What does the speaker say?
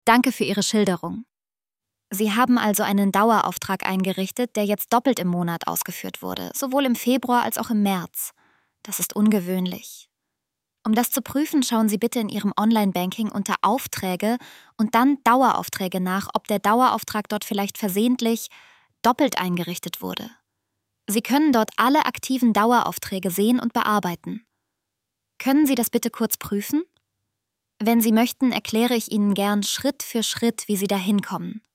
Danke für Ihre Schilderung. Sie haben also einen Dauerauftrag eingerichtet, der jetzt doppelt im Monat ausgeführt wurde, sowohl im Februar als auch im März. Das ist ungewöhnlich. Um das zu prüfen, schauen Sie bitte in Ihrem Online-Banking unter Aufträge und dann Daueraufträge nach, ob der Dauerauftrag dort vielleicht versehentlich doppelt eingerichtet wurde. Sie können dort alle aktiven Daueraufträge sehen und bearbeiten. Können Sie das bitte kurz prüfen? Wenn Sie möchten, erkläre ich Ihnen gern Schritt für Schritt, wie Sie da hinkommen.